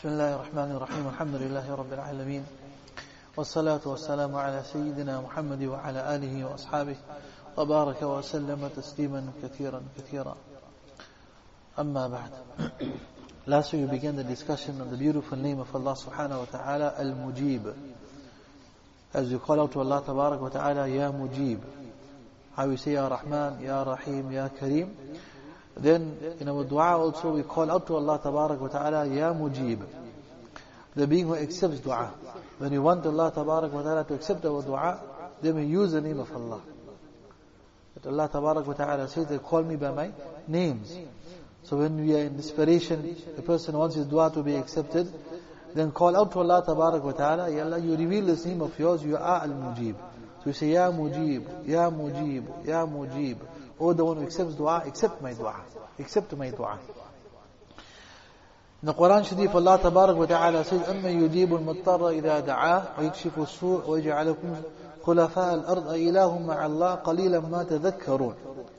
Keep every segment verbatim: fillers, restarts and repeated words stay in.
بسم الله الرحمن الرحيم الحمد لله رب العالمين والصلاة والسلام على سيدنا محمد وعلى آله وأصحابه وبارك وسلم تسليما كثيرا كثيرا أما بعد. Last week we began the discussion on the beautiful name of Allah subhanahu wa ta'ala, Al-Mujib. As we call out to Allah tabarak wa ta'ala, Ya Mujib. How we say Ya Rahman, Ya Rahim, Ya Kareem. Then in our dua also we call out to Allah tabarak wa ta'ala, Ya Mujib, the being who accepts dua. When we want Allah tabarak wa ta'ala to accept our dua, then we use the name of Allah. That Allah tabarak wa ta'ala says, they call me by my names. So when we are in desperation, the person wants his dua to be accepted, then call out to Allah tabarak wa ta'ala, Ya Allah, you reveal this name of yours, you are Al-Mujib. So we say, Ya Mujib, Ya Mujib, Ya Mujib. Oh, the one who accepts dua, accept my dua. Accept my dua. In the Quran Sharif, Allah Tabarak wa Ta'ala says, أَمَّا يُجِيبُ الْمُضْطَرَّ إِذَا دَعَاهُ وَيَكْشِفُ السُّوءَ وَيَجْعَلُكُمْ خُلَفَاءَ الْأَرْضِ أَإِلَٰهٌ مَعَ اللَّهِ قَلِيلًا مَا تَذَكَّرُونَ.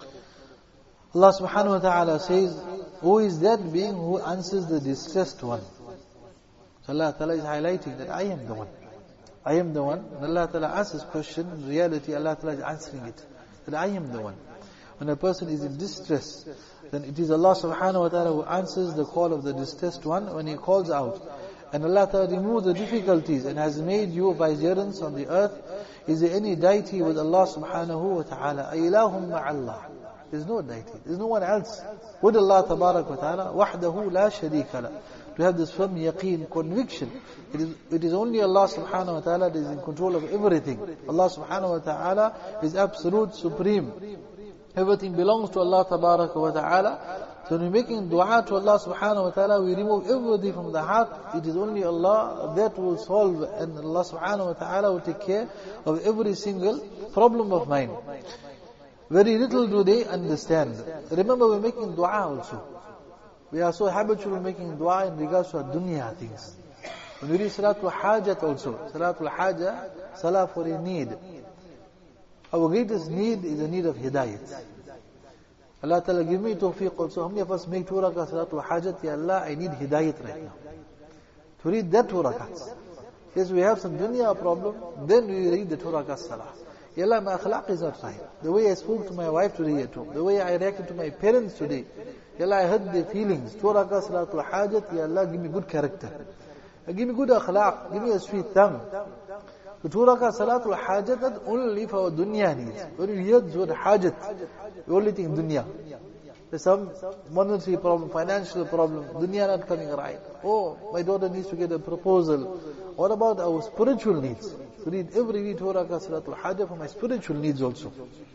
Allah Subhanahu wa Ta'ala says, who is that being who answers the distressed one? So Allah Ta'ala is highlighting that I am the one. I am the one. And Allah Ta'ala asks this question, in reality Allah Ta'ala is answering it. That I am the one. When a person is in distress, then it is Allah subhanahu wa ta'ala who answers the call of the distressed one when he calls out. And Allah ta'ala removes the difficulties and has made you vicegerents on the earth. Is there any deity with Allah subhanahu wa ta'ala? أَإِلَهُمْ مَعَ اللَّهِ. There is no deity. There is no one else. With Allah tabarak wa ta'ala, وَحْدَهُ لَا شَرِيكَ لَهُ. To have this firm yaqeen, conviction. It is, it is only Allah subhanahu wa ta'ala that is in control of everything. Allah subhanahu wa ta'ala is absolute, supreme. Everything belongs to Allah tabarak wa ta'ala. So when we're making dua to Allah subhanahu wa ta'ala, we remove everything from the heart. It is only Allah that will solve, and Allah subhanahu wa ta'ala will take care of every single problem of mine. Very little do they understand. Remember, we're making dua also. We are so habitual making dua in regards to our dunya things. When we read Salatul Hajat also, Salatul Hajat, Salah for a need. Our greatest need is the need of hidayat. Allah Ta'ala give me tawfiq also. How many of us make two rakats Salatul Hajat? Ya Allah, I need hidayat right now. To read that two rakats. Yes, we have some dunya problem, then we read the two rakats Salah. Ya Allah, my akhlaq is not right. The way I spoke to my wife today at home, the way I reacted to my parents today. Ya Allah, I hurt their feelings. Two rakats Salatul Hajat, Ya Allah, give me good character. Give me good akhlaq. Give me a sweet tongue. The two rakah Salatul Hajat, that only for our dunya needs. When you hear the word Hajat, we only think dunya. There's some monetary problem, financial problem, dunya not coming right. Oh, my daughter needs to get a proposal. What about our spiritual needs? To read every week two rakah Salatul Hajat for my spiritual needs also.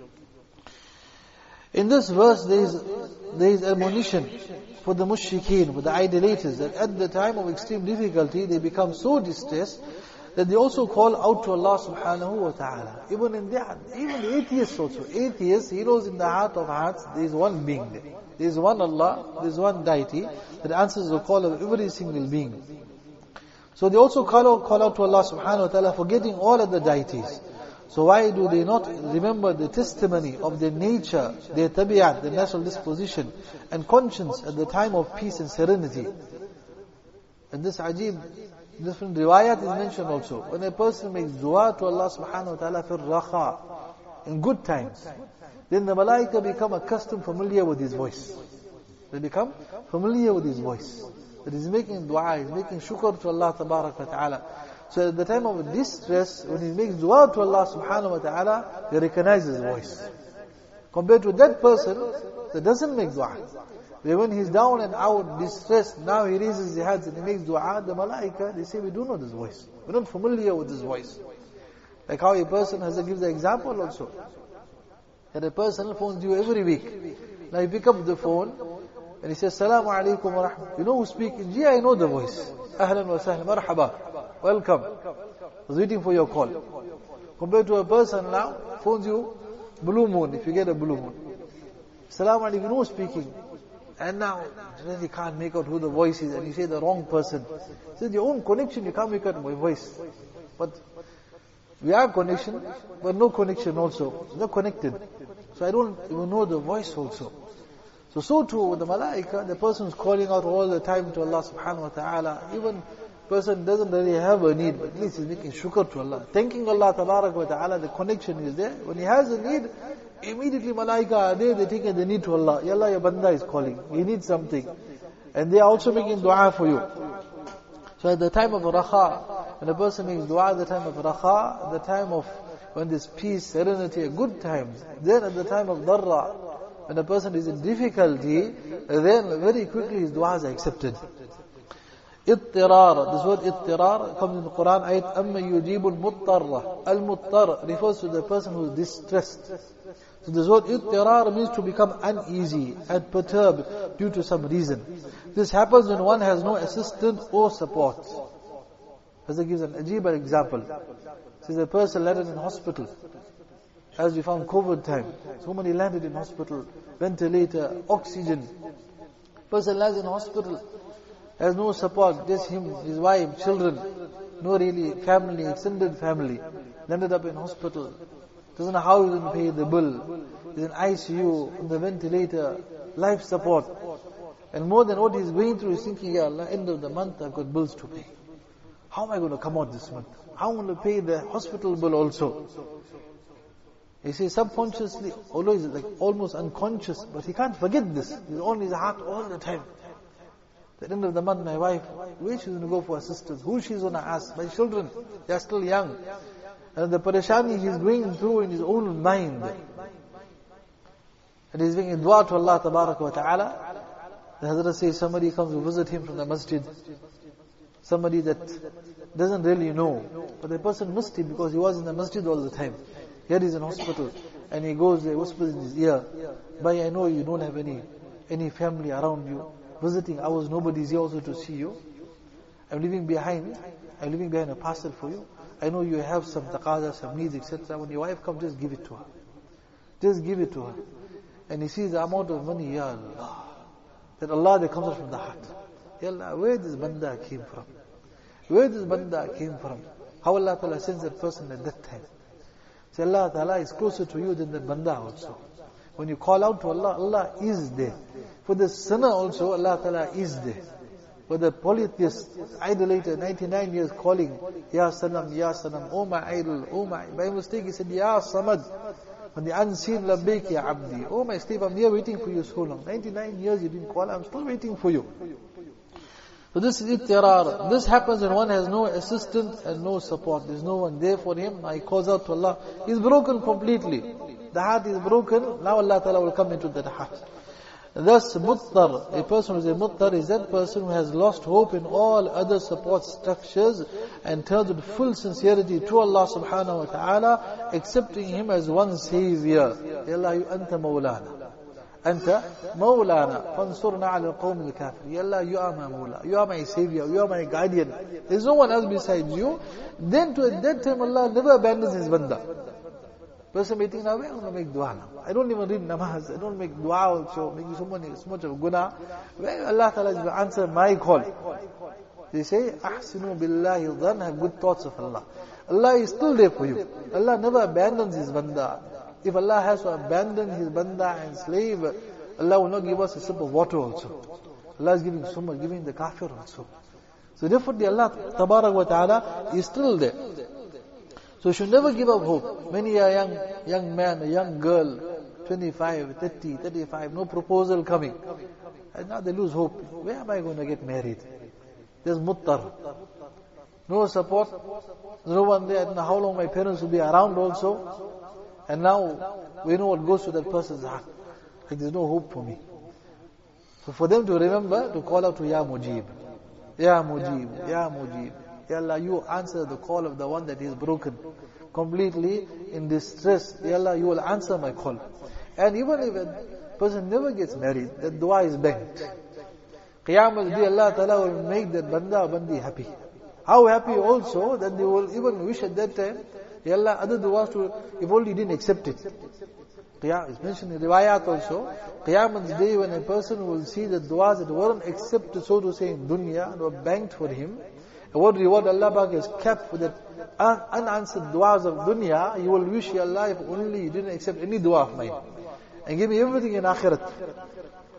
In this verse, there is, there is admonition for the mushrikeen, for the idolaters, that at the time of extreme difficulty, they become so distressed that they also call out to Allah subhanahu wa ta'ala. Even in that, even the atheists also. Atheists, he knows in the heart of hearts, there is one being there. There is one Allah, there is one deity that answers the call of every single being. So they also call out, call out to Allah subhanahu wa ta'ala, forgetting all of the deities. So why do they not remember the testimony of their nature, their tabi'at, their natural disposition and conscience at the time of peace and serenity? And this ajib, different riwayat is mentioned also. When a person makes dua to Allah subhanahu wa ta'ala for raha, in good times, then the malaika become accustomed, familiar with his voice. They become familiar with his voice. That he's making dua, he's making shukr to Allah tabarak wa ta'ala. So at the time of distress, when he makes dua to Allah subhanahu wa ta'ala, they recognize his voice. Compared to that person that doesn't make dua. But when he's down and out, distressed, now he raises his hands and he makes dua, the malaika, they say, we do know this voice. We're not familiar with this voice. Like how a person has to give the example also. That a person phones you every week. Now you pick up the phone and he says, Assalamu alaikum wa rahmatullahi. You know who's speaking? Gee, I know the voice. Ahlan wa sahlan, marhaba. Welcome. I was waiting for your call. Compared to a person now, phones you, blue moon, if you get a blue moon. Assalamu alaikum, you know who's speaking? And now, you really can't make out who the voice is, and you say the wrong person. So your own connection, you can't make out my voice. But we have connection, but no connection also. It's not connected. So I don't even know the voice also. So, so too with the malaika, the person is calling out all the time to Allah subhanahu wa ta'ala. Even person doesn't really have a need, but at least he's making shukr to Allah. Thanking Allah tabarak wa ta'ala, the connection is there. When he has a need, immediately malaika are there, they're taking the need to Allah. Ya Allah, your banda is calling. He needs something. And they are also making dua for you. So at the time of raha, when a person makes dua at the time of raha, the time of when there's peace, serenity, good times. Then at the time of darra, when a person is in difficulty, then very quickly his du'as are accepted. Ittirar, this word ittirar comes in the Quran, ayat amma yujibul muttarra. Al-muttar refers to the person who is distressed. So this word ittirar means to become uneasy and perturbed due to some reason. This happens when one has no assistance or support. As it gives an ajib example. Says a person landed in hospital. As we found COVID time, so many landed in hospital, ventilator, oxygen. Person lands in hospital, has no support, just him, his wife, children, no really family, extended family. Landed up in hospital, doesn't know how he's going to pay the bill. He's in I C U, on the ventilator, life support. And more than what he's going through, he's thinking, Ya Allah, end of the month I've got bills to pay. How am I going to come out this month? How am I going to pay the hospital bill also? You see, subconsciously, although he's like almost unconscious, but he can't forget this. He's on his heart all the time. At the end of the month, my wife, where she's going to go for assistance? Who she's going to ask? My children, they are still young. And the parashani he's going through in his own mind. And he's making dua to Allah tabarak wa ta'ala. The Hazrat says somebody comes to visit him from the masjid. Somebody that doesn't really know. But the person missed him because he was in the masjid all the time. Here he's in hospital, and he goes there, whispers in his ear, Bhai, I know you don't have any any family around you, visiting hours, nobody's here also to see you. I'm leaving behind, I'm leaving behind a parcel for you. I know you have some taqaza, some needs, et cetera. When your wife comes, just give it to her. Just give it to her. And he sees the amount of money, Ya Allah. That Allah that comes out from the heart. Ya Allah, where this banda came from? Where this banda came from? How Allah Ta'ala sends that person at that time? So Allah Ta'ala is closer to you than the banda also. When you call out to Allah, Allah is there. For the sinner also, Allah Ta'ala is there. For the polytheist, idolater, ninety-nine years calling, Ya Sanam, Ya Sanam, O my idol, O my... By mistake he said, Ya Samad. When the unseen, Labbaik Ya Abdi. Oh my slave, I'm here waiting for you so long. ninety-nine years you didn't call, I'm still waiting for you. So this is ittirar. This happens when one has no assistance and no support. There's no one there for him. He calls out to Allah. He's broken completely. The heart is broken. Now Allah Ta'ala will come into that heart. Thus, muttar, a person who is a muttar is that person who has lost hope in all other support structures and turns with full sincerity to Allah Subhanahu wa Ta'ala, accepting Him as one Savior. Ya Allah, you anta mawlana. Anta Mawlana, fansurna ala al-qawm al-kafir. Ya Allah, you are my Mawla, you are my Savior, you are my guardian. There is no one else besides you. Then to at that time Allah never abandons His banda. Person may think, now where am I going to make dua now? I don't even read namaz, I don't make dua also, making so much, so much of guna. Where Allah Ta'ala is going to answer my call? They say, ahsinu billahi dhan, have good thoughts of Allah. Allah is still there for you. Allah never abandons His banda. If Allah has to abandon His banda and slave, Allah will not give us a sip of water also. Allah is giving so much, giving the kafir also. So definitely Allah Tabarak wa Ta'ala is still there. So you should never give up hope. Many a young, young man, a young girl, twenty-five, thirty, thirty-five, no proposal coming. And now they lose hope. Where am I going to get married? There's muttar. No support. No one there. I don't know how long my parents will be around also. And now, we know what goes to that person's heart. Like there's no hope for me. So for them to remember, to call out to Ya Mujib. Ya Mujib, Ya Mujib. Ya Allah, you answer the call of the one that is broken. Completely in distress. Ya Allah, you will answer my call. And even if a person never gets married, that dua is banked. Qiyamah day, Allah Ta'ala will make that banda bandi happy. How happy also that they will even wish at that time, Ya Allah, other du'as to, if only didn't accept it. It's mentioned in riwayat also, Qiyamah's day when a person will see the du'as that weren't accepted, so to say, in dunya, and were banked for him, and what reward Allah Bak has kept for that un- unanswered du'as of dunya, He will wish, Ya Allah, if only you didn't accept any du'a of mine, and give me everything in akhirat.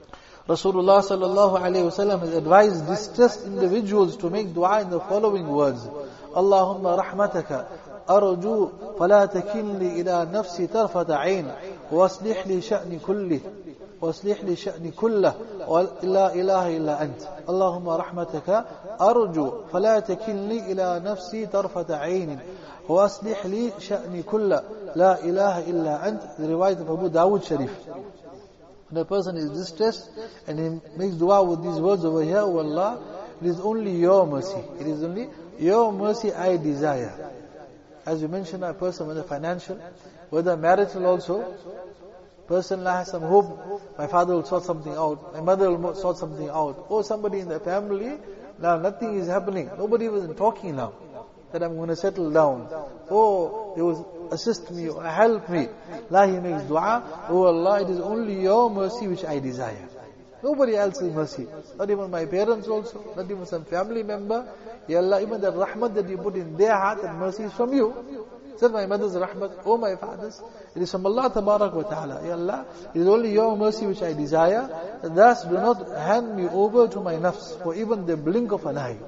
Rasulullah sallallahu alayhi wasallam has advised distressed individuals to make dua in the following words. Allahumma rahmataka arju fala takilni ila nafsi tarfata ayn wa aslih li sha'ni kulli wa aslih li sha'ni kullah wa la ilaha illa ant. Allahumma rahmataka arju fala takilni ila nafsi tarfata ayn wa aslih li sha'ni kullah la ilaha illa ant. The riwayat of Abu Dawud Sharif. When a person is distressed and he makes dua with these words over here, oh Allah, it is only your mercy. It is only your mercy I desire. As you mentioned, a person whether financial, whether marital also, person has some hope, my father will sort something out, my mother will sort something out, or somebody in the family, now nothing is happening, nobody was talking now, that I'm going to settle down, oh, they will assist me or help me. La, he makes dua, oh Allah, it is only your mercy which I desire. Nobody else's mercy. Not even my parents also, not even some family member. Ya Allah, even the rahmat that you put in their heart and mercy is from you. Said my mother's rahmat, oh my father's, it is from Allah tabarak wa ta'ala. Ya Allah, it is only your mercy which I desire. Thus do not hand me over to my nafs for even the blink of an eye.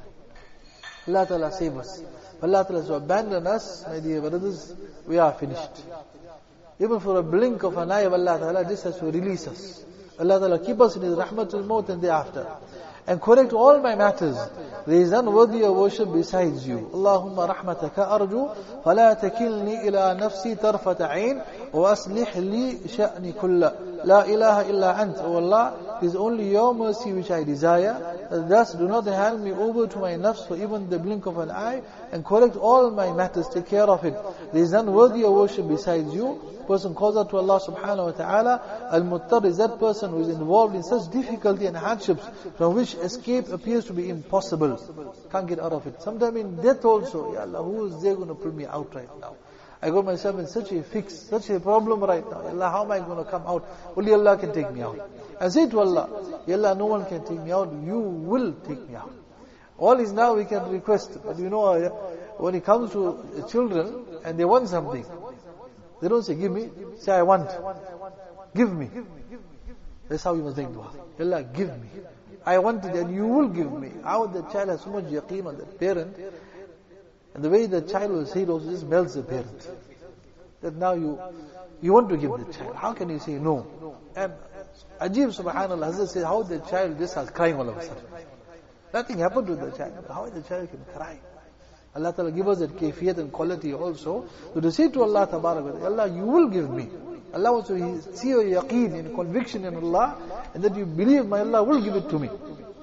Allah Ta'ala save us. Allah Ta'ala has abandoned us, my dear brothers, we are finished. Even for a blink of an eye of Allah Ta'ala, just has to release us. Allah Ta'ala keep us in His rahmatul maut and thereafter. And correct all my matters. There is none worthy of worship besides you. Allahumma rahmataka arju, fala takilni ila nafsi tarfata ayn, wa aslih li sha'ni kulla. La ilaha illa ant. O Allah, it is only your mercy which I desire. Thus do not hand me over to my nafs for even the blink of an eye, and correct all my matters, take care of it. There is none worthy of worship besides you. Person calls out to Allah subhanahu wa ta'ala. Al-Muttar is that person who is involved in such difficulty and hardships from which escape appears to be impossible. Can't get out of it. Sometime in death also, Ya Allah, who is there going to pull me out right now? I got myself in such a fix, such a problem right now. Ya Allah, how am I going to come out? Only Allah can take me out. I say to Allah, Ya Allah, no one can take me out. You will take me out. All is now we can request. But you know, when it comes to children and they want something, they don't say, give me. Say, I want. Give me. That's how you must make dua. Allah, give me. I want it and you will give me. How the child has so much yaqeen on the parent. And the way the child will say it also just melts the parent. That now you you want to give the child. How can you say no? And Ajib subhanAllah, Hazrat says, how the child just starts crying all of a sudden. Nothing happened to the child. How the child can cry? Allah Ta'ala give us that kayfiyat and quality also. So to say to Allah Tabarak, Allah, you will give me. Allah wants to see your yaqeen and conviction in Allah, and that you believe my Allah will give it to me.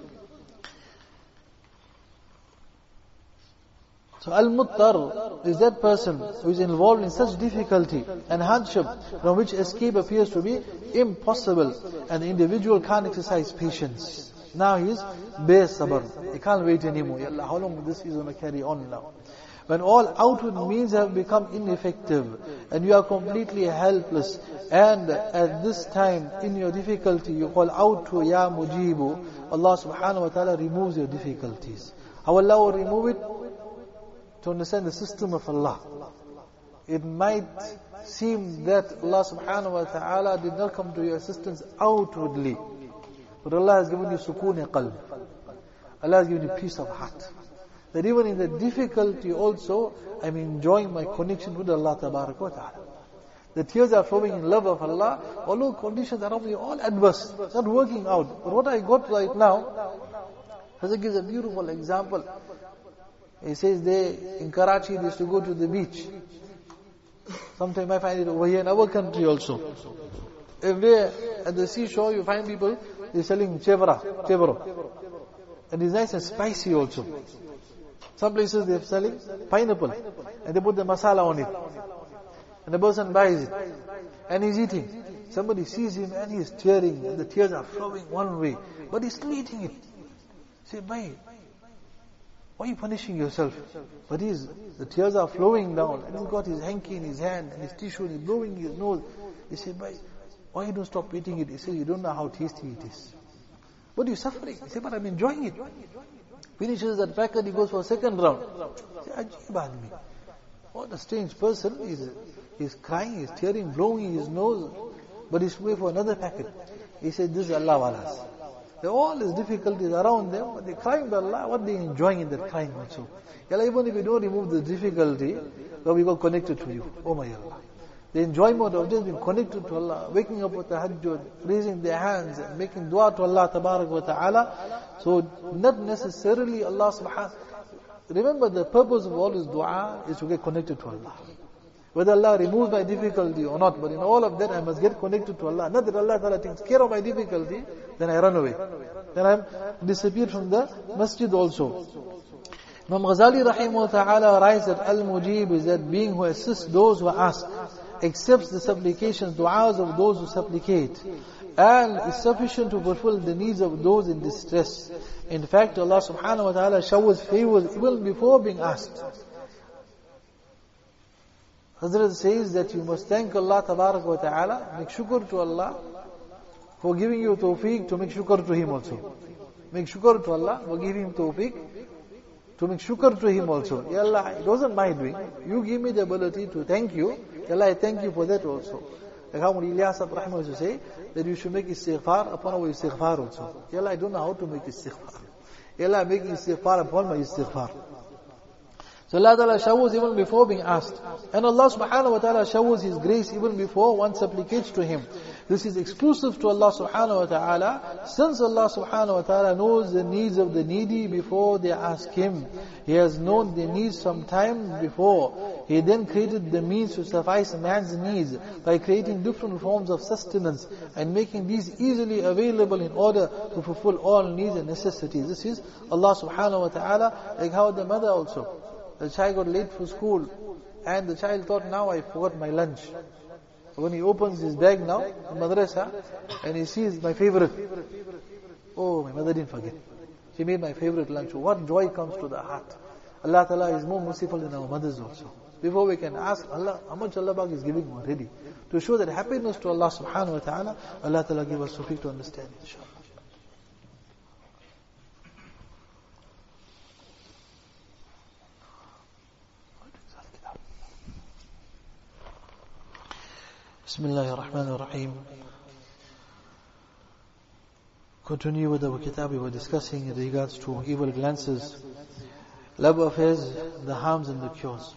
So Al-Muttar is that person who is involved in such difficulty and hardship from which escape appears to be impossible, and the individual can't exercise patience. Now he is bare sabr. He can't wait anymore. Ya Allah, how long this is going to carry on now? When all outward means have become ineffective and you are completely helpless, and at this time in your difficulty you call out to Ya Mujibu, Allah subhanahu wa ta'ala removes your difficulties. How Allah will remove it? To understand the system of Allah. It might seem that Allah subhanahu wa ta'ala did not come to your assistance outwardly, but Allah has given you sukoon qalb. Allah has given you peace of heart. That even in the difficulty also, I'm enjoying my connection with Allah tabarak wa ta'ala. The tears are flowing in love of Allah, although conditions around me all adverse. It's not working out. But what I got right now, Hazrat gives a beautiful example. He says they, in Karachi, they used to go to the beach. Sometimes I find it over here in our country also. Everywhere at the seashore you find people, they're selling chevra, chevro. And it's nice and spicy also. Some places they're selling pineapple, and they put the masala on it. And the person buys it, and he's eating. Somebody sees him and he's tearing, and the tears are flowing one way, but he's still eating it. Say, bhai, why are you punishing yourself? But he's, the tears are flowing down, and he's got his hanky in his hand, and his tissue, and he's blowing his nose. He said, bhai, why you don't stop eating it? He said, you don't know how tasty it is. But you're suffering. He said, but I'm enjoying it. Finishes that packet, he goes for a second round. He said, Ajib admi. What a strange person. He's, he's crying, he's tearing, blowing his nose, but he's waiting for another packet. He said, this is Allah walas. There are all these difficulties around them, but they're crying to Allah. What they enjoying in that crying also? Allah, even if you don't remove the difficulty, we got connected to you. Oh my Allah. The enjoyment of just being connected to Allah, waking up with tahajjud, raising their hands, and making dua to Allah tabarak wa ta'ala. So not necessarily Allah subhanahu. Remember, the purpose of all this dua is to get connected to Allah. Whether Allah removes my difficulty or not, but in all of that I must get connected to Allah. Not that Allah Ta'ala takes care of my difficulty, then I run away. Then I'm disappeared from the masjid also. Imam Ghazali rahimahullah ta'ala writes that Al-Mujib is that being who assists those who ask, accepts the supplications, du'as of those who supplicate, and is sufficient to fulfill the needs of those in distress. In fact, Allah subhanahu wa ta'ala showers favors even before being asked. Hazrat says that you must thank Allah tabarak wa ta'ala, make shukr to Allah for giving you tawfiq to make shukr to Him also. Make shukr to Allah for giving Him tawfiq to make shukr to Him also. Ya Allah, it wasn't my doing. You give me the ability to thank you. Ya Allah, I thank you for that also. Like how Ilyas Rahimah used to say, that you should make istighfar upon our istighfar also. Ya Allah, I don't know how to make istighfar. Ya Allah, make istighfar upon my istighfar. So Allah Ta'ala showers even before being asked. And Allah Subhanahu wa Ta'ala showers His grace even before one supplicates to Him. This is exclusive to Allah Subhanahu wa Ta'ala. Since Allah Subhanahu wa Ta'ala knows the needs of the needy before they ask Him, He has known their needs some time before. He then created the means to suffice man's needs by creating different forms of sustenance and making these easily available in order to fulfill all needs and necessities. This is Allah Subhanahu wa Ta'ala, like how the mother also. The child got late for school and the child thought, now I forgot my lunch. When he opens his bag now, in madrasa, and he sees my favorite. Oh, my mother didn't forget. She made my favorite lunch. What joy comes to the heart. Allah Ta'ala is more merciful than our mothers also. Before we can ask Allah, how much Allah Bak is giving already. To show that happiness to Allah Subhanahu wa Ta'ala, Allah Ta'ala give us tawfiq to understand, inshallah. Bismillah ar-Rahman ar-Rahim. Continue with our kitab we were discussing in regards to evil glances, love affairs, the harms and the cures.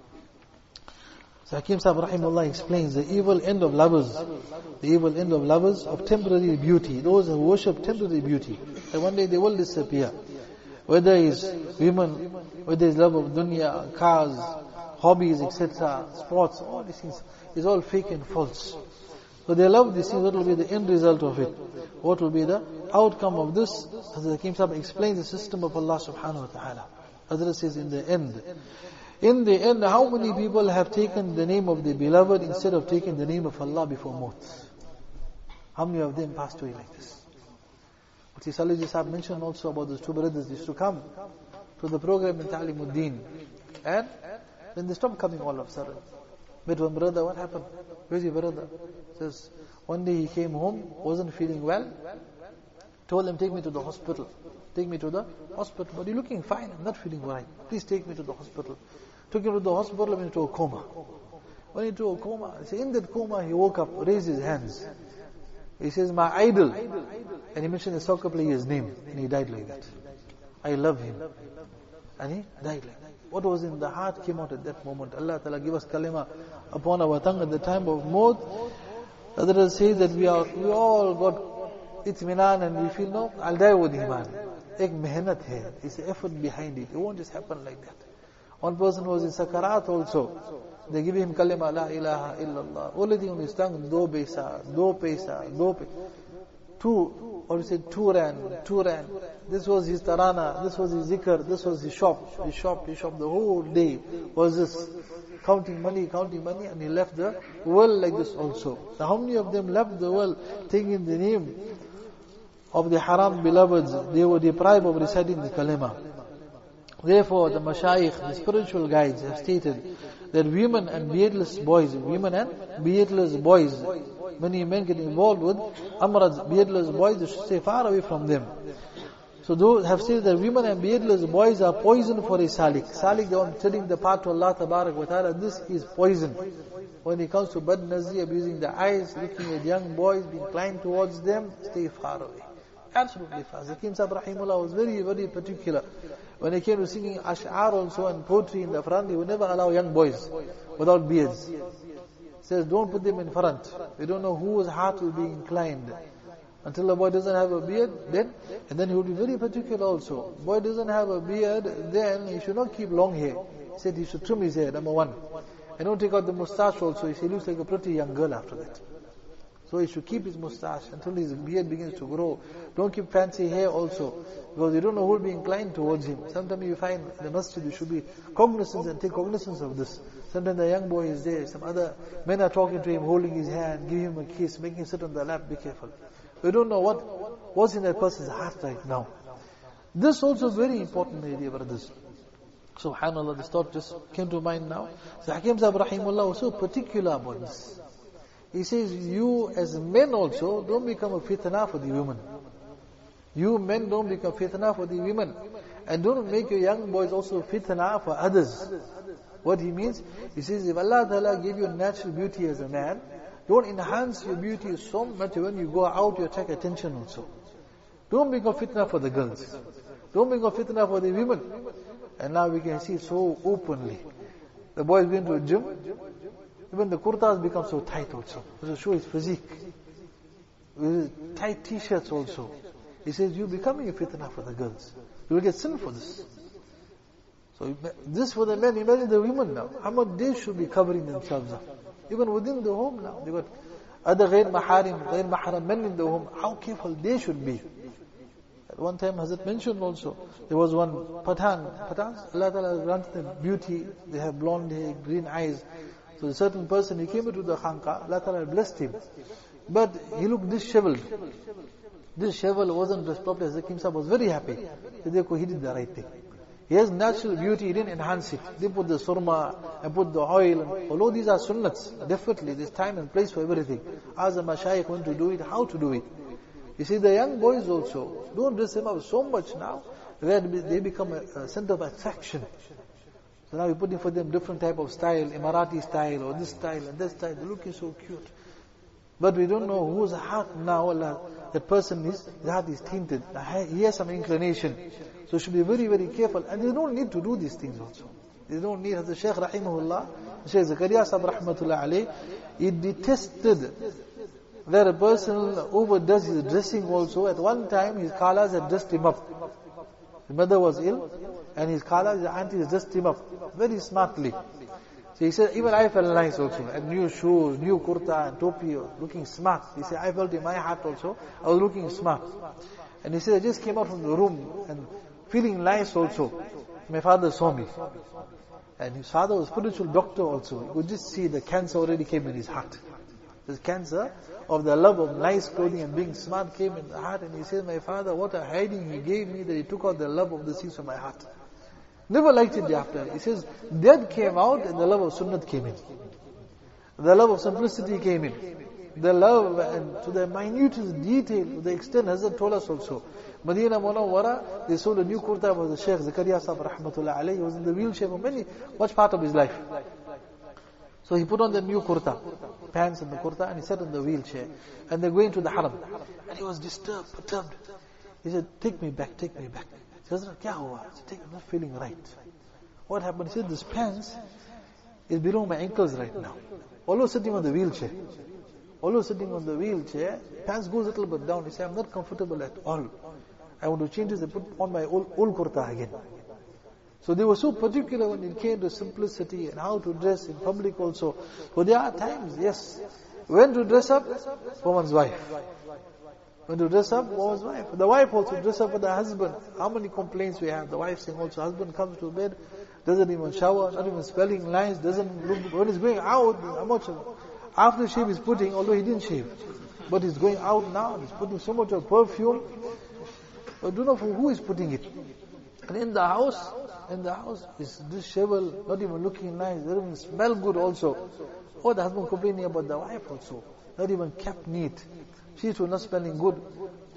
So Hakim Sahib Rahimullah explains the evil end of lovers, the evil end of lovers of temporary beauty, those who worship temporary beauty, and one day they will disappear. Whether it's women, whether it's love of dunya, cars, hobbies, et cetera, sports, all these things, is all fake and false. So they love these things. What will be the end result of it? What will be the outcome of this? As the Hakim Sahib explains the system of Allah subhanahu wa ta'ala. Hazrat says in the end. In the end, how many people have taken the name of the beloved instead of taking the name of Allah before Maut? How many of them passed away like this? But Salaji Sahib mentioned also about those two brothers used to come to the program in Ta'limuddin. And then they stopped coming all of a sudden. Met one brother, what happened? Where's your brother? Says, one day he came home, wasn't feeling well. Told him, take me to the hospital. Take me to the hospital. But you're looking fine, I'm not feeling right. Please take me to the hospital. Took him to the hospital and into a coma. When he into a coma, in that coma he woke up, raised his hands. He says, my idol. And he mentioned the soccer player's name. And he died like that. I love him. And he died like that. What was in the heart came out at that moment. Allah Ta'ala give us kalima upon our tongue at the time of Maut. Others say that we are, we all got itminan and we feel, no, I'll die with iman. Ek mehnat hai. It's the effort behind it. It won't just happen like that. One person was in Sakarat also. They give him kalima, la ilaha illallah. Only thing on his tongue, do paisa, do paisa, do paisa. Two, or he said two rand, two rand. This was his tarana, this was his zikr, this was his shop, his shop, his shop. The whole day was this counting money, counting money, and he left the world like this also. So how many of them left the world taking the name of the haram beloveds? They were deprived of reciting the kalima. Therefore, the mashayikh, the spiritual guides have stated that women and beardless boys, women and beardless boys, many men get involved with amrads, beardless boys, they should stay far away from them. So those have said that women and beardless boys are poison for a salik. Salik, the one telling the path to Allah Tabarak wa Ta'ala, this is poison. When it comes to bad nazri, abusing the eyes, looking at young boys, being inclined towards them, stay far away. Absolutely far. Zakim Sahib Rahimullah was very, very particular. When he came to singing ash'ar also and poetry in the front, he would never allow young boys without beards. He says, don't put them in front. We don't know whose heart will be inclined. Until the boy doesn't have a beard, then, and then he would be very particular also. Boy doesn't have a beard, then he should not keep long hair. He said he should trim his hair, number one. And don't take out the moustache also. He said he looks like a pretty young girl after that. So he should keep his moustache until his beard begins to grow. Don't keep fancy hair also, because you don't know who will be inclined towards him. Sometimes you find in the masjid you should be cognizant and take cognizance of this. Sometimes the young boy is there, some other men are talking to him, holding his hand, giving him a kiss, making him sit on the lap, be careful. We don't know what what's in that person's heart right now. This also is very important idea, brothers. Subhanallah, this thought just came to mind now. So Hakim Sahib Rahimullah was so particular about this. He says, you as men also, don't become a fitna for the women. You men don't become fitna for the women. And don't make your young boys also fitna for others. What he means, he says, if Allah Ta'ala gave you natural beauty as a man, don't enhance your beauty so much when you go out, you attract attention also. Don't become fitna for the girls. Don't become fitna for the women. And now we can see so openly. The boys going to a gym, even the kurtas become so tight also. To show his physique. With tight t-shirts also. He says, you're becoming a fitna for the girls. You will get sin for this. So this for the men, imagine the women now. How much they should be covering themselves up. Even within the home now, they got other ghair maharim, ghair mahram men in the home. How careful they should be. At one time, Hazrat mentioned also, there was one Pathan. Pathans, Allah Ta'ala granted them beauty. They have blonde hair, green eyes. So a certain person, he came into the khanqa, Allah Ta'ala blessed him. But he looked disheveled. Disheveled wasn't dressed properly. Zakim Sahib was very happy. So therefore, he did the right thing. He has natural beauty, he didn't enhance it. They put the surma and put the oil. And although these are sunnats, definitely there's time and place for everything. As a mashayikh want to do it, how to do it. You see, the young boys also, don't dress them up so much now, that they become a, a center of attraction. So now we're putting for them different type of style, Emirati style, or this style and this style. They're looking so cute. But we don't know whose heart now, Allah, that person is, his heart is tainted. He has some inclination. So should be very, very careful. And they don't need to do these things also. They don't need, as the Shaykh Rahimahullah, Shaykh Zakaria Sahib Rahmatullah Alayh, he detested that a person overdoes his dressing also. At one time, his khalas had dressed him up. His mother was ill, and his khalas, his aunties dressed him up very smartly. So he said, even I felt nice also. And new shoes, new kurta and topi, looking smart. He said, I felt in my heart also, I was looking smart. And he said, I just came out from the room and feeling nice also. My father saw me. And his father was a spiritual doctor also. You could just see the cancer already came in his heart. This cancer of the love of nice clothing and being smart came in the heart. And he says, my father, what a hiding he gave me that he took out the love of the things from my heart. Never liked it after. He says, that came out and the love of sunnat came in. The love of simplicity came in. The love and to the minutest detail, to the extent Hazrat told us also. Medina Munawwara, they sold a new kurta for the Shaykh Zakaria Sahib Rahmatullah Alayhi. He was in the wheelchair for many, much part of his life. So he put on the new kurta, pants and the kurta, and he sat in the wheelchair. And they're going to the haram. And he was disturbed, perturbed. He said, take me back, take me back. He says, kya hua? I'm not feeling right. What happened? He said, this pants is below my ankles right now. Although sitting on the wheelchair. Although sitting on the wheelchair, pants goes a little bit down. He said, I'm not comfortable at all. I want to change this and put on my old, old kurta again. So they were so particular when it came to simplicity and how to dress in public also. So there are times, yes, when to dress up for one's wife. When to dress up for one's wife. The wife also dress up for the husband. How many complaints we have? The wife saying also, husband comes to bed, doesn't even shower, not even spelling lines, doesn't look, when he's going out, how much after the shave he's putting, although he didn't shave. But he's going out now, he's putting so much of perfume. But do not know for who is putting it. And in the house, in the house, is disheveled, not even looking nice, doesn't even smell good also. Oh, the husband complaining about the wife also. Not even kept neat. She too not smelling good.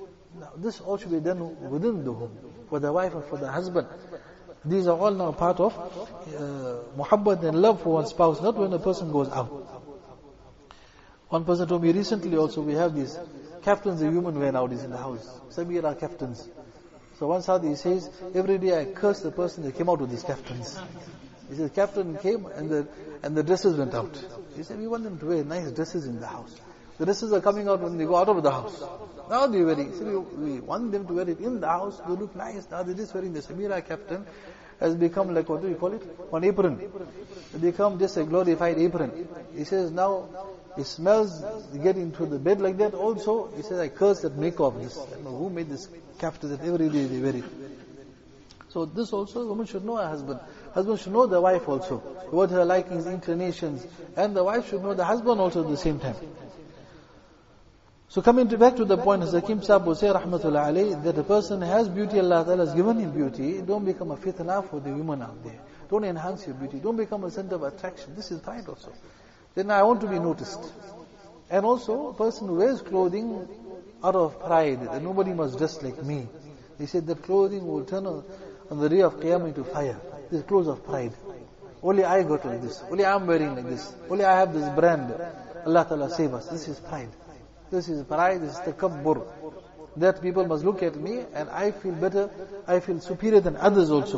Now this all should be done within the home, for the wife and for the husband. These are all now part of uh, muhabbat and love for one's spouse, not when a person goes out. One person told me recently also, we have these kaftans of human wear nowadays in the house. Samira kaftans. So one Saudi says, every day I curse the person that came out with these kaftans. He said, captain came and the and the dresses went out. He said, we want them to wear nice dresses in the house. The dresses are coming out when they go out of the house. Now they wear it. He said, we, we want them to wear it in the house. They look nice. Now they're just wearing the Samira kaftan. Has become like, what do you call it? One apron. It become just a glorified apron. He says now, it smells, you get into the bed like that also. He says, I curse that maker of this. I don't know who made this kaftan that every day they wear it. So this also, a woman should know her husband. Husband should know the wife also. What her likings, inclinations. And the wife should know the husband also at the same time. So coming to back to the point, as Hakim Sahib will say, rahmatullah alayhi, that a person has beauty, Allah Ta'ala has given him beauty. Don't become a fitna for the woman out there. Don't enhance your beauty. Don't become a center of attraction. This is pride also. Then I want to be noticed. And also, a person who wears clothing out of pride, that nobody must dress like me. He said that clothing will turn on, on the day of Qiyamah into fire. This is clothes of pride. Only I got like this. Only I am wearing like this. Only I have this brand. Allah Ta'ala save us. This is pride. This is pride, this is takabbur. That people must look at me and I feel better, I feel superior than others also.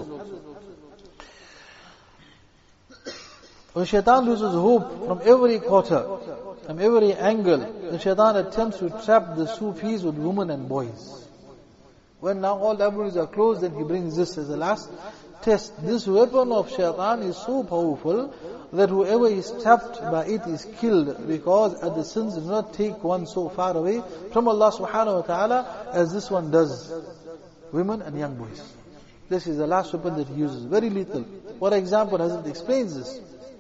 When shaitan loses hope from every quarter, from every angle, the shaitan attempts to trap the Sufis with women and boys. When now all the avenues are closed, then he brings this as the last test. This weapon of shaitan is so powerful that whoever is trapped by it is killed, because the sins do not take one so far away from Allah subhanahu wa ta'ala as this one does. Women and young boys. This is the last weapon that he uses. Very lethal. For example, Hazrat explains this.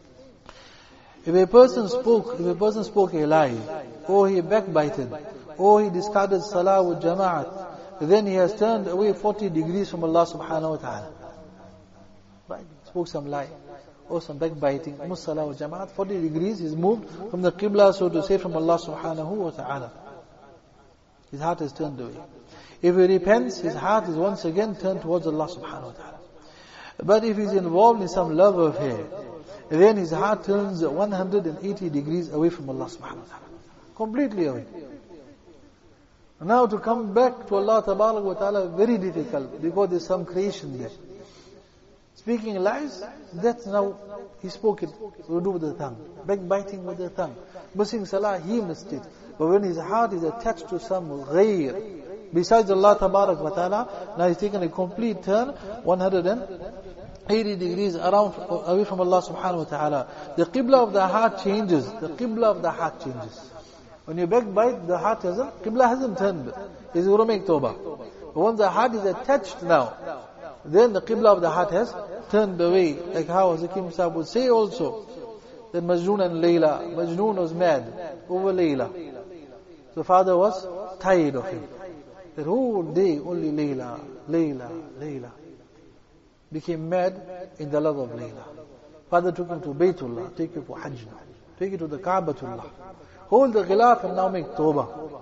If a person spoke, if a person spoke a lie, or he backbited, or he discarded salah with jama'at, then he has turned away forty degrees from Allah subhanahu wa ta'ala. Right? Spoke some lie, or some backbiting, musalla wa jama'at, forty degrees is moved from the qibla, so to say, from Allah subhanahu wa ta'ala. His heart is turned away. If he repents, his heart is once again turned towards Allah subhanahu wa ta'ala. But if he's involved in some love affair, then his heart turns one hundred eighty degrees away from Allah subhanahu wa ta'ala. Completely away. Now to come back to Allah tabarak wa ta'ala, very difficult, because there's some creation there. Speaking lies, that's now, he spoke it, will do with the tongue. Backbiting with the tongue. Missing salah, he missed it. But when his heart is attached to some ghayr, besides Allah tabarak wa ta'ala, now he's taken a complete turn, one hundred eighty degrees around, away from Allah subhanahu wa ta'ala. The qibla of the heart changes. The qibla of the heart changes. When you backbite, the heart hasn't, qibla hasn't turned. He's going to make tawbah. But once the heart is attached now, then the qibla of the heart has turned away. Like how Hakim Sahib would say also, that Majnoon and Layla, Majnoon was mad over Layla. The father was tired of him. The whole day only Layla, Layla, Layla. Became mad in the love of Layla. Father took him to Baytullah, take him for Hajj, take him to the Ka'batullah. Hold the khilaf and now make tawbah.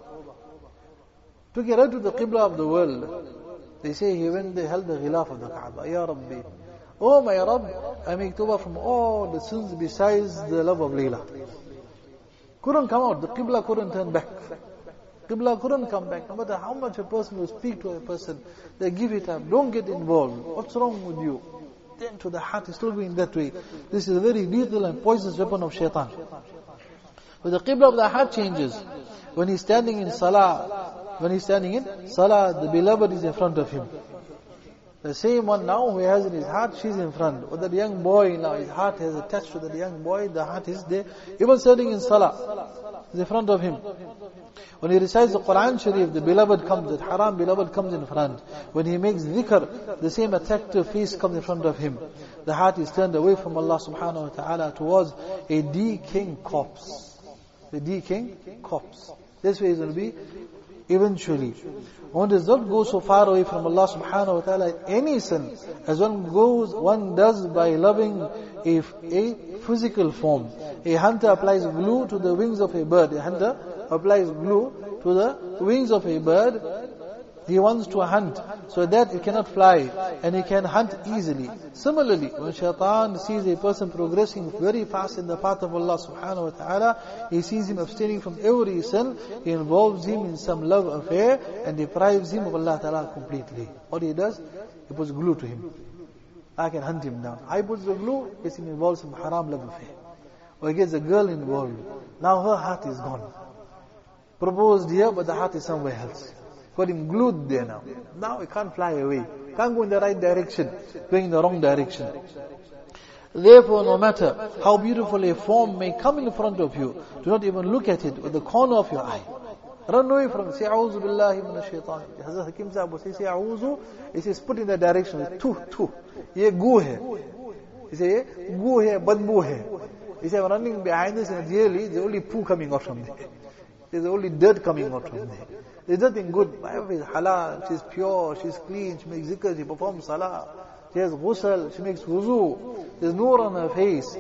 Took him right to the qibla of the world. They say he went, they held the khilaf of the Kaaba. Ya Rabbi, oh my Rabb, I make tawbah from all the sins besides the love of Layla. Couldn't come out, the qibla couldn't turn back. Qibla couldn't come back. No matter how much a person will speak to a person, they give it up. Don't get involved. What's wrong with you? Then to the heart is still going that way. This is a very lethal and poisonous weapon of shaitan. But the qibla of the heart changes. When he's standing in salah, when he's standing in salah, the beloved is in front of him. The same one now who has in his heart, she's in front. Or that young boy now, his heart has attached to that young boy, the heart is there. Even standing in salah, is in front of him. When he recites the Quran Sharif, the beloved comes, the haram beloved comes in front. When he makes dhikr, the same attractive face comes in front of him. The heart is turned away from Allah subhanahu wa ta'ala towards a decaying corpse. The decaying corpse. This way is going to be eventually. One does not go so far away from Allah subhanahu wa ta'ala in any sin as one goes, one does by loving a, a physical form. A hunter applies glue to the wings of a bird. A hunter applies glue to the wings of a bird. He wants to hunt so that it cannot fly and he can hunt easily. Similarly, when shaitan sees a person progressing very fast in the path of Allah subhanahu wa ta'ala, he sees him abstaining from every sin, he involves him in some love affair and deprives him of Allah ta'ala completely. What he does? He puts glue to him. I can hunt him down. I put the glue, gets him involved in haram love affair. Or he gets a girl involved. Now her heart is gone. Proposed here, but the heart is somewhere else. Got him glued there now. Now he can't fly away. Can't go in the right direction. Going in the wrong direction. Therefore, no matter how beautiful a form may come in front of you, do not even look at it with the corner of your eye. Run away from it. Say, A'udhu billahi minash shaitan. Hazrat Hakim Sahib will say, say, A'udhu. He says, put in that direction. Tu, tu. Ye gu hai. He says, gu hai, badbu hai. He says, I'm running behind this and really, there's only poo coming out from there. There's only dirt coming out from there. There's nothing good. My wife is halal, she's pure, she's clean, she makes zikr, she performs salah. She has ghusl, she makes wuzu. There's nur on her face.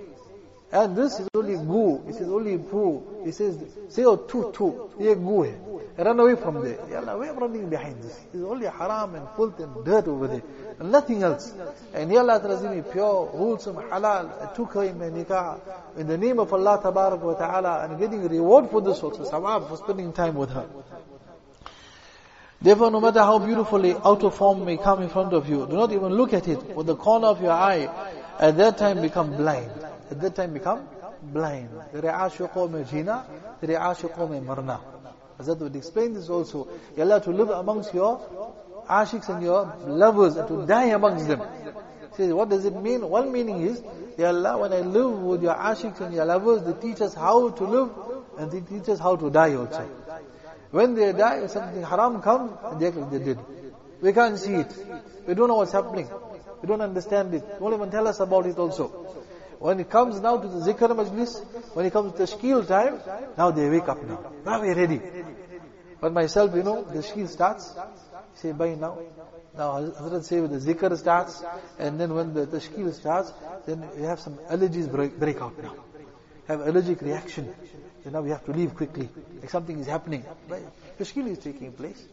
And this is only gu, this is only poo. He says, say oh tu tu, ye gu hai. Run away from there. Ya Allah, why am I running behind this? There's only haram and filth and dirt over there. And nothing else. And Ya Allah Ta'ala pure, wholesome, halal. I took her in my nikah in the name of Allah Tabarak wa Ta'ala and getting reward for this also. Sawab for spending time with her. Therefore, no matter how beautifully outer form may come in front of you, do not even look at it with the corner of your eye. At that time become blind. At that time become blind. Ri'ashu mein jina, ri'ashu mein marna. Hazrat would explain this also. Ya Allah, to live amongst your ashiks and your lovers and to die amongst them. He says, what does it mean? One meaning is, Ya Allah, when I live with your ashiks and your lovers, they teach us how to live and they teach us how to die also. When they die, if something haram comes, they act like they did. We can't see it. We don't know what's happening. We don't understand it. They won't even tell us about it also. When it comes now to the zikr majlis, when it comes to tashkil time, now they wake up now. Now we're ready. But myself, you know, the tashkil starts, say bye now. Now Hazrat say when the zikr starts, and then when the tashkil starts, then you have some allergies break, break out now. Have allergic reaction. So now we have to leave quickly. Like something is happening. Tashkil is taking place.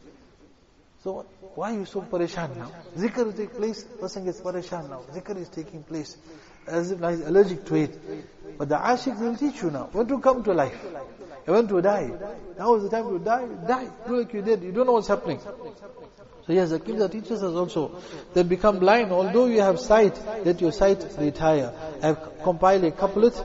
So why are you so pareshan now? Zikr will take place, person gets pareshan now. Zikr is taking place. As if now he's allergic to it. But the ashik will teach you now when to come to life. And when to die. Now is the time to die. Die. Do like you did. You don't know what's happening. So yes, the Qibla teaches us also that become blind. Although you have sight, let your sight retire. I have compiled a couplet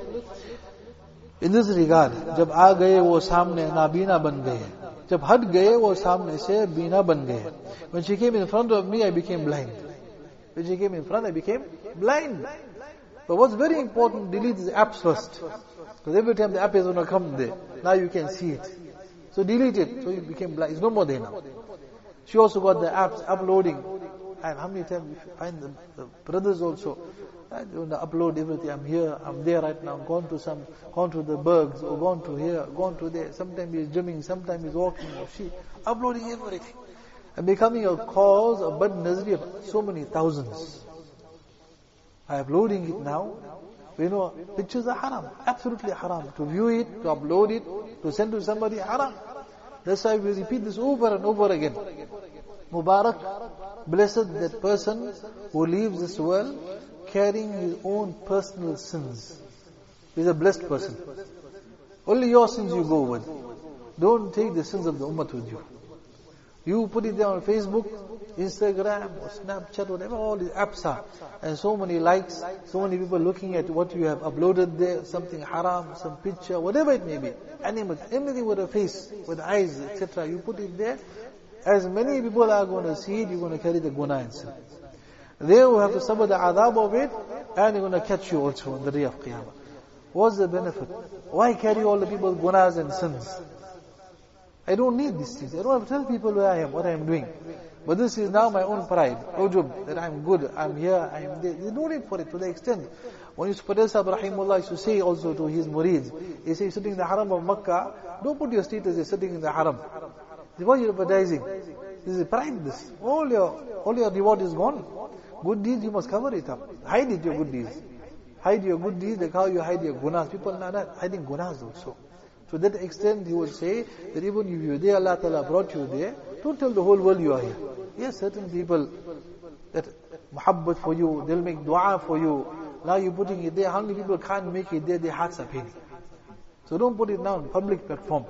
in this regard. जब आ गए वो सामने नाबीना बन गए. जब हट गए वो सामने से बीना बन गए. When she came in front of me, I became blind. When she came in front, I became blind. But what's very important, delete the apps first. Because every time the app is going to come there, now you can see it. So delete it. So you became blind. It's no more there now. She also got the apps uploading. And how many times we find the, the brothers also, right, they want to upload everything. I'm here, I'm there right now, gone to some, gone to the bergs, or gone to here, gone to there. Sometimes he's gymming, sometimes he's walking, or she, uploading everything. And becoming a cause of bad nazari of so many thousands. I am uploading it now. We know pictures are haram, absolutely haram. To view it, to upload it, to send to somebody, haram. That's why we repeat this over and over again. Mubarak, blessed that person who leaves this world carrying his own personal sins. He's a blessed person. Only your sins you go with. Don't take the sins of the ummah with you. You put it there on Facebook, Instagram, or Snapchat, whatever all these apps are. And so many likes, so many people looking at what you have uploaded there, something haram, some picture, whatever it may be. Animals, anything with a face, with eyes, et cetera. You put it there. As many people are going to see it, you're going to carry the guna and sin. They will have to suffer the adab of it, and they're going to catch you also on the day of Qiyamah. What's the benefit? Why carry all the people's gunas and sins? I don't need these things. I don't have to tell people where I am, what I am doing. But this is now my own pride, ujub, that I'm good, I'm here, I'm there. There's no need for it to the extent. When Yusuf Padel Sahib Rahimullah used to say also to his murids, he says, sitting in the haram of Makkah, don't put your status as sitting in the haram. Why are you advertising? This is pride, this. All your, all your reward is gone. Good deeds, you must cover it up. Hide it, your good deeds. Hide your good deeds, like how you hide your gunas. People are not hiding gunas also. To that extent, he would say that even if you there, Allah Ta'ala brought you there, Don't tell the whole world you are here. Yes, certain people that muhabbat for you, they'll make dua for you. Now you're putting it there. How many people can't make it there? Their hearts are paining. So don't put it now on public platform.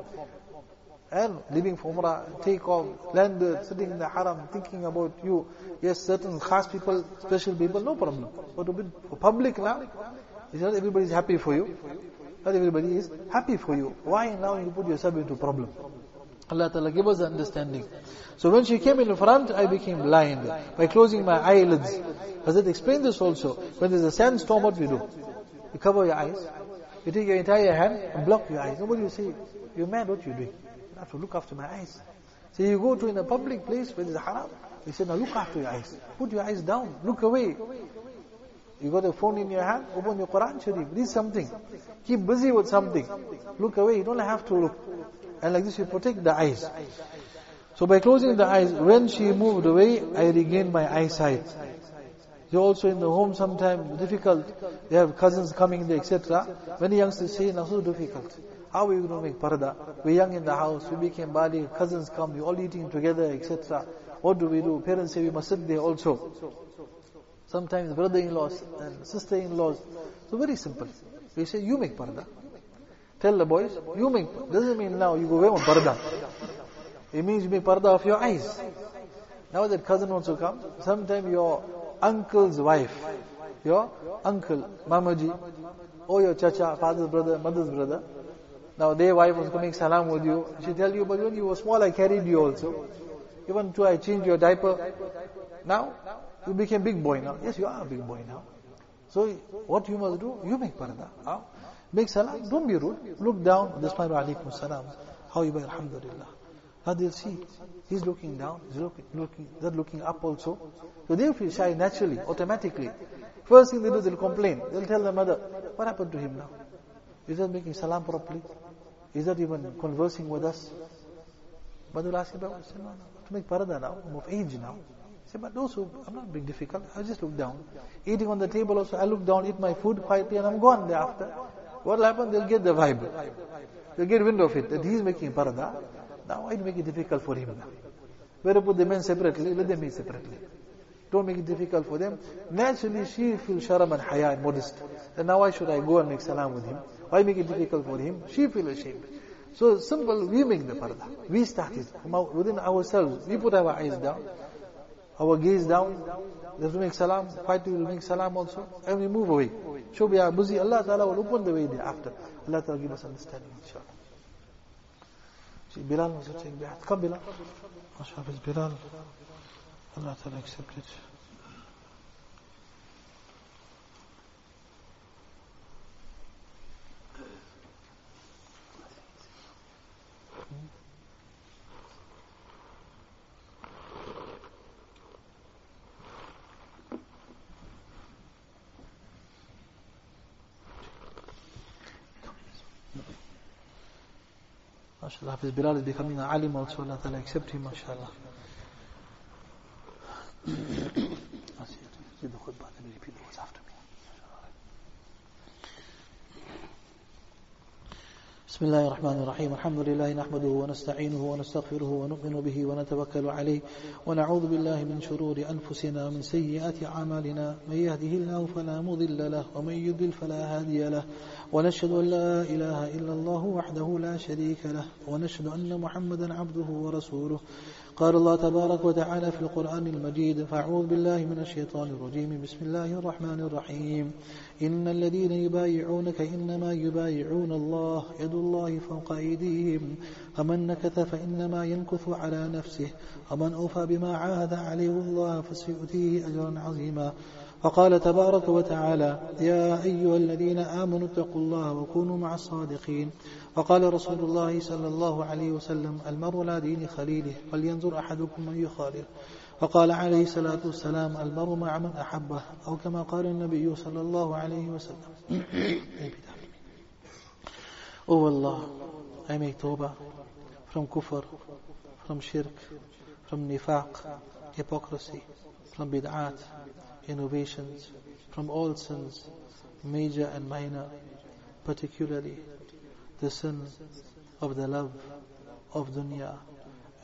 And living for Umrah, take off, landed, sitting in the haram, thinking about you. Yes, certain khas people, special people, no problem. But for public now, it's not everybody is happy for you. Not everybody is happy for you. Why now you put yourself into problem? Allah Ta'ala give us the understanding. So when she came in front, I became blind by closing my eyelids. Hazrat explained this also. When there's a sandstorm, what we do? You cover your eyes. You take your entire hand and block your eyes. Nobody will say, you're mad, what you doing? I have to look after my eyes. So you go to in a public place where there's a haram. He said, now look after your eyes. Put your eyes down. Look away. You got a phone in your hand, open your Quran Sharif, read something. Keep busy with something. Look away. You don't have to look. And like this you protect the eyes. So by closing the eyes, when she moved away, I regained my eyesight. You're also in the home sometimes difficult. They have cousins coming there, et cetera. Many youngsters say, now so difficult. How are we going to make parda? We're young in the house, we became bali, cousins come, we're all eating together, et cetera. What do we do? Parents say we must sit there also. Sometimes brother-in-laws and sister-in-laws. So very simple. We say, you make parda. Tell the boys, you make, doesn't mean now you go away on parda. It means you make parda of your eyes. Now that cousin also comes, sometimes your uncle's wife, your uncle, mamaji, or your chacha, father's brother, mother's brother. Now their wife was coming salam with you. She tell you, but when you were small I carried you also. Even though I changed your diaper. Now, you became big boy now. Yes, you are a big boy now. So, what you must do? You make parda. Huh? Make salam, don't be rude. Look down, Bismillah wa alaikum salam. How you buy, alhamdulillah. Now they'll see, he's looking down, he's looking, looking, they're looking up also. So they'll feel shy naturally, automatically. First thing they do, they'll complain. They'll tell the mother, what happened to him now? Is that making salam properly? Is that even conversing with us? Mother will ask him, no, no, to make parada now, I'm of age now. Say, but those who, I'm not being difficult, I just look down. Eating on the table also, I look down, eat my food quietly and I'm gone thereafter. What will happen? They'll get the vibe. They'll get wind of it, that he's making parada. Now why make it difficult for him now? Better put the men separately, let them meet separately. Don't make it difficult for them. Naturally she feels sharam and haya and modest. And now why should I go and make salam with him? Why make it difficult for him? She feels ashamed. So simple, we make the parda. We start it. Within ourselves, we put our eyes down, our gaze down. They have to make salam, quietly we will make salam also, and we move away. So we are busy, Allah Ta'ala will open the way thereafter. Allah Ta'ala give us understanding, inshallah. See, Bilal was saying, come Bilal. MashaAllah, it's Bilal. Allah Ta'ala accept it. MashaAllah, Hafiz Bilal is becoming an alim also. Allah Ta'ala accept him, MashaAllah. See the khutbah, let me repeat the words after me. بسم الله الرحمن الرحيم الحمد لله نحمده ونستعينه ونستغفره ونؤمن به ونتوكل عليه ونعوذ بالله من شرور أنفسنا ومن سيئات أعمالنا من يهده الله فلا مضل له ومن يضلل فلا هادي له ونشهد أن لا إله إلا الله وحده لا شريك له ونشهد أن محمدا عبده ورسوله قال الله تبارك وتعالى في القرآن المجيد فأعوذ بالله من الشيطان الرجيم بسم الله الرحمن الرحيم إن الذين يبايعونك إنما يبايعون الله يد الله فوق أيديهم فمن نكث فإنما ينكث على نفسه ومن أوفى بما عاهد عليه الله فسيؤتيه أجرا عظيما فقال تبارك وتعالى يا أيها الذين آمنوا اتقوا الله وكونوا مع الصادقين وقال رسول الله صلى الله عليه وسلم المرء لا دين خليله فلينظر أحدكم من يخالل وقال عليه الصلاة والسلام المرء مع من أحبه أو كما قال النبي صلى الله عليه وسلم Oh Allah, I make tawbah from kufr, from shirk, from nifaq, hypocrisy, from bid'at, innovations, from all sins, major and minor, particularly the sin of the love of dunya